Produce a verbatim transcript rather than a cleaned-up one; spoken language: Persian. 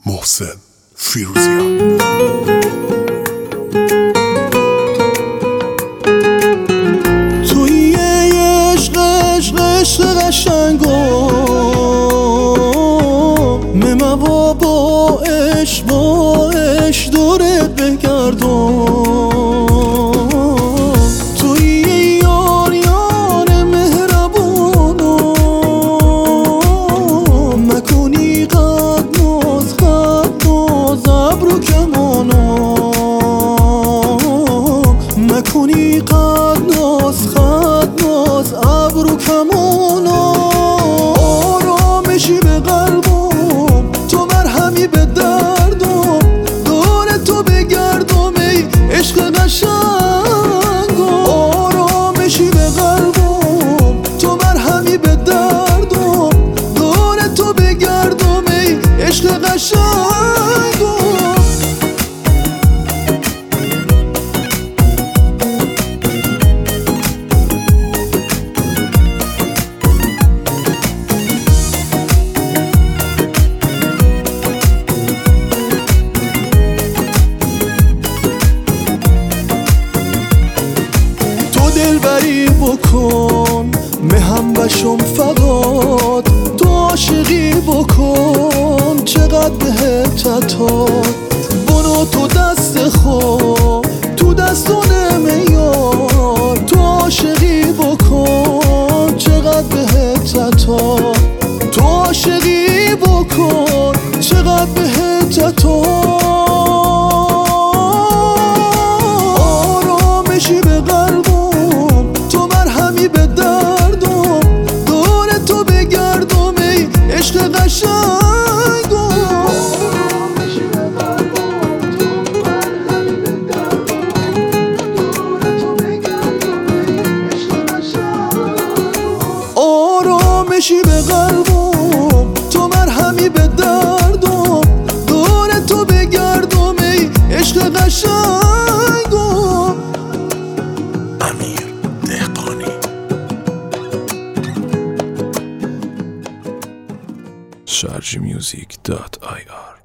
محسن فیروزیان. توی عشق عشق عشق قشنگو مموا با عشق با عشق دورت بگردم، توی یار یار مهربونو مکنی قد ناز قد ناز ابرو کمانو مکنی قد ناز قد ناز ابرو کمانو آرامشی به قلبم تو مرهمی به دردم دور تو بگردم ای عشق قشنگو آرامشی به قلبم تو مرهمی به دردم دور تو بگردم ای عشق قشنگو دلبری بکن مهم بشم فقط تو عاشقی بکن چقدر بهت تتاد بنو تو دست خود تو دستان میار تو عاشقی بکن چقدر بهت تتاد تو عاشقی بکن چقدر بهت تتاد آرامشی به قلبم به دردم دور تو بگردم ای عشق قشنگو آرامشی به قلبم تو مرهمی به دردم دور تو بگردم ای عشق قشنگو شارژ میوزیک دات آی آر